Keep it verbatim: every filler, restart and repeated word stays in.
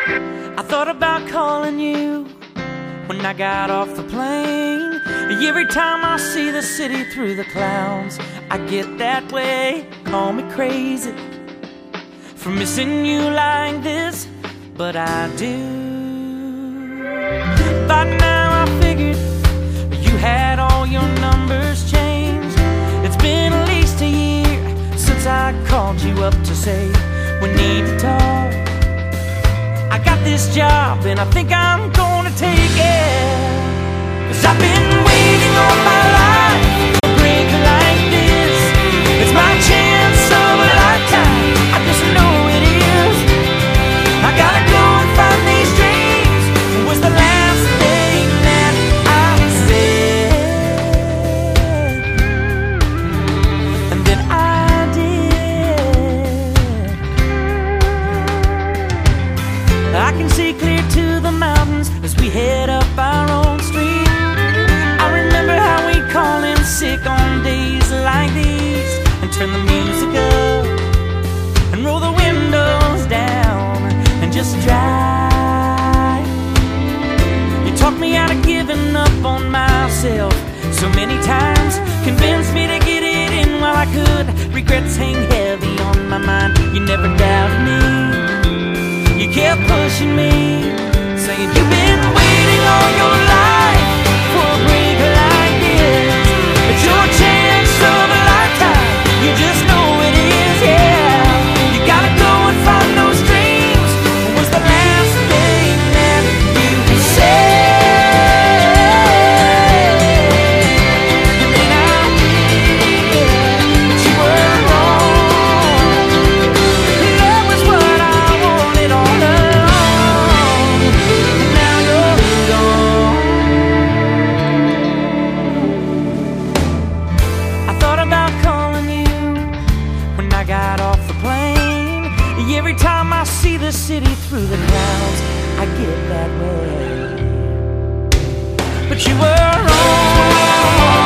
I thought about calling you when I got off the plane. Every time I see the city through the clouds, I get that way. Call me crazy for missing you like this, but I do. By now I figured you had all your numbers changed. It's been at least a year since I called you up to say we need to talk. I got this job and I think I'm gonna take it, 'cause I've been waiting all my life for a break like this. It's my chance of a lifetime, I just know it is. I gotta go and find these dreams. It was the last thing that I said, and then I did. I can see clear to the mountains as we head up our own street. I remember how we call in sick on days like these and turn the music up and roll the windows down and just drive. You talked me out of giving up on myself so many times, convinced me to get it in while I could. Regrets hang heavy on my mind. You never doubted me, you kept pushing me, saying you've been waiting all your life for a break like this. It's your chance of a lifetime, you just know it is, yeah. You gotta go and find those dreams. What was the last thing that you said? And then I did, but you were wrong. Love was what I wanted all along. Now you're gone. I thought about calling you when I got off the plane. Every time I see the city through the clouds, I get that way. But you were wrong.